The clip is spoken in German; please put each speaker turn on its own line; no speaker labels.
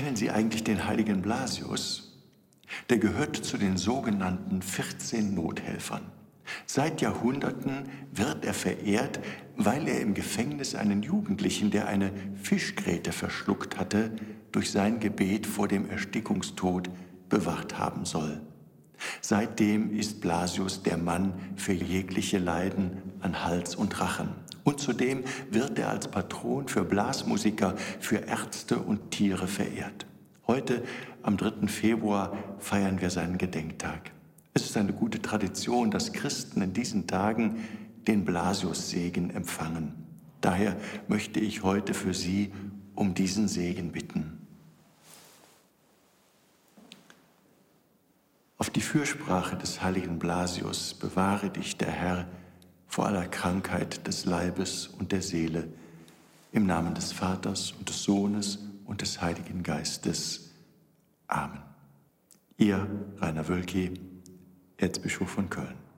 Kennen Sie eigentlich den heiligen Blasius? Der gehört zu den sogenannten 14 Nothelfern. Seit Jahrhunderten wird er verehrt, weil er im Gefängnis einen Jugendlichen, der eine Fischgräte verschluckt hatte, durch sein Gebet vor dem Erstickungstod bewahrt haben soll. Seitdem ist Blasius der Mann für jegliche Leiden an Hals und Rachen. Und zudem wird er als Patron für Blasmusiker, für Ärzte und Tiere verehrt. Heute, am 3. Februar, feiern wir seinen Gedenktag. Es ist eine gute Tradition, dass Christen in diesen Tagen den Blasiussegen empfangen. Daher möchte ich heute für Sie um diesen Segen bitten. Auf die Fürsprache des heiligen Blasius bewahre dich der Herr vor aller Krankheit des Leibes und der Seele, im Namen des Vaters und des Sohnes und des Heiligen Geistes. Amen. Ihr Rainer Wölki, Erzbischof von Köln.